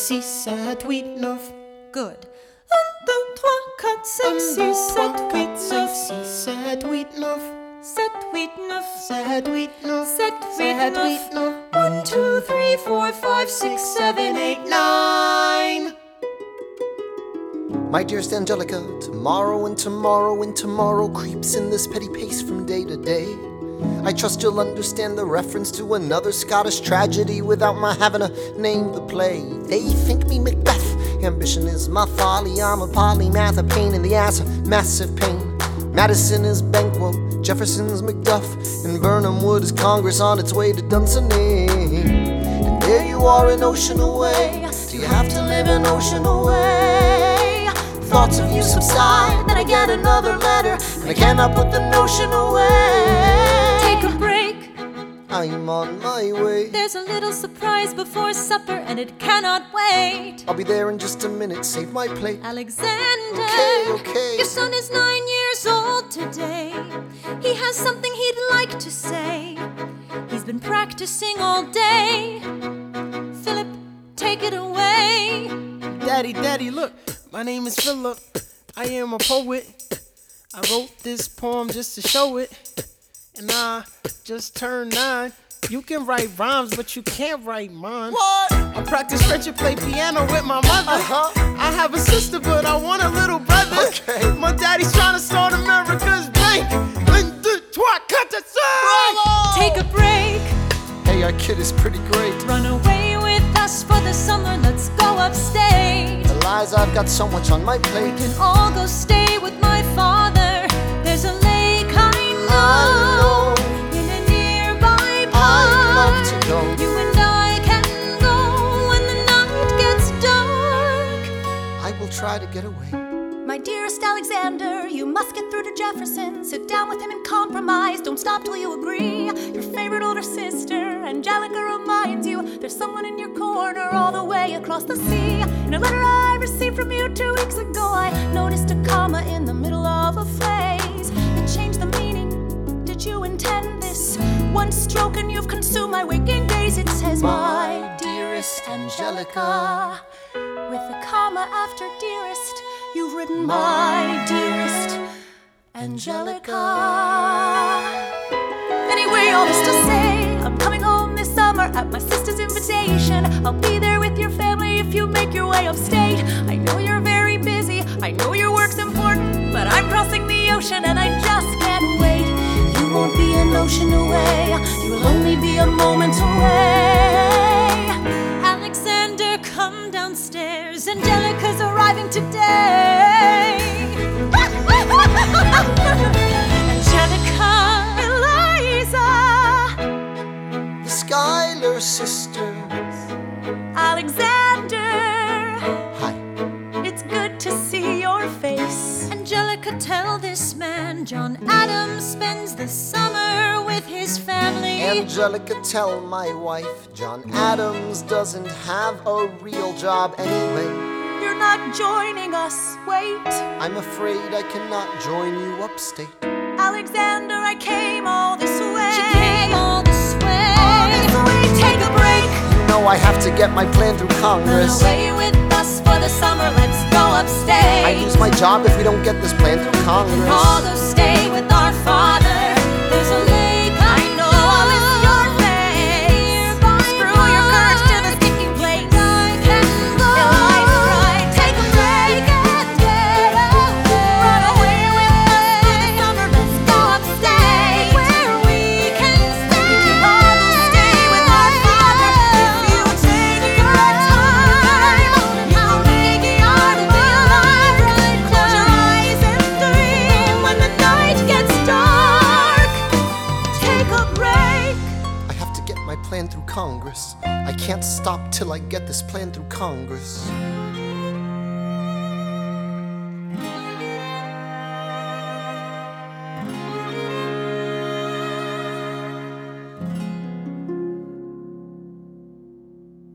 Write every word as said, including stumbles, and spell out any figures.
six, sept, huit, neuf. Good. un, deux, trois, quatre, cinq, six, sept, huit, neuf. six, sept, huit, neuf. sept, huit, neuf. sept, huit, neuf. sept, huit, neuf. one, two, three, four, five, six, seven, eight, nine. My dearest Angelica, tomorrow and tomorrow and tomorrow creeps in this petty pace from day to day. I trust you'll understand the reference to another Scottish tragedy without my having to name the play. They think me Macbeth, ambition is my folly. I'm a polymath, a pain in the ass, a massive pain. Madison is Banquo, Jefferson's Macduff, and Burnham Wood is Congress on its way to Dunsinane. And there you are an ocean away. Do you have to live an ocean away? Thoughts of you subside, then I get another letter, and I cannot put the notion away. Take a break. I'm on my way. There's a little surprise before supper, and it cannot wait. I'll be there in just a minute, save my plate. Alexander, Okay, okay. your son is nine years old today. He has something he'd like to say. He's been practicing all day. Philip, take it away. Daddy, daddy, look, my name is Philip. I am a poet. I wrote this poem just to show it. And I just turned nine. You can write rhymes, but you can't write mine. What? I practice French and play piano with my mother. Uh-huh. I have a sister, but I want a little brother. Okay. My daddy's trying to start America's bank. Un, deux, trois, quatre, cinq. Take a break. Hey, our kid is pretty great. Run away with us for the summer. Let's go upstate. Eliza, I've got so much on my plate. We can all go stay with my father. There's a lake I know, in a nearby park. I'd love to go. You and I can go when the night gets dark. I will try to get away. My dearest Alexander, you must get through to Jefferson. Sit down with him and compromise. Don't stop till you agree. Your favorite older sister, Angelica, reminds you there's someone in your corner all the way across the sea. In a letter I received from you two weeks ago, I noticed a comma in the middle of a phrase. It changed the meaning. Did you intend this? One stroke and you've consumed my waking days. It says, my dearest Angelica, with a comma after dearest. You've written, my dearest Angelica. Anyway, all this to say, I'm coming home this summer at my sister's invitation. I'll be there with your family if you make your way upstate. I know you're very busy, I know your work's important, but I'm crossing the ocean and I just can't wait. You won't be an ocean away, you will only be a moment away. Alexander, come downstairs. Angelica's arriving today. Angelica, Eliza, The Schuyler sisters. Alexander, Hi. it's good to see your face. Angelica, tell this man John Adams spends the summer with his family. Angelica, tell my wife John Adams doesn't have a real job anyway. You're not joining us, wait. I'm afraid I cannot join you upstate. Alexander, I came all this way. She came all this way. All this way, take a break. You know I have to get my plan through Run Congress. away with us for the summer. Let's go upstate. I lose my job if we don't get this plan through Congress. All go stay with our father. There's a lake I know. I'll miss your face. Screw your courage to the sticking place. I can go. Eliza, right. Take a break and get away. Run away with us for the summer. Let's go upstate where we can stay. We can all go stay with our father. If you take your time, how lucky you are to be alive. Right. Close your eyes and dream when the night gets dark. Take a break. I have to get my plan through Congress. I can't stop till I get this plan through Congress.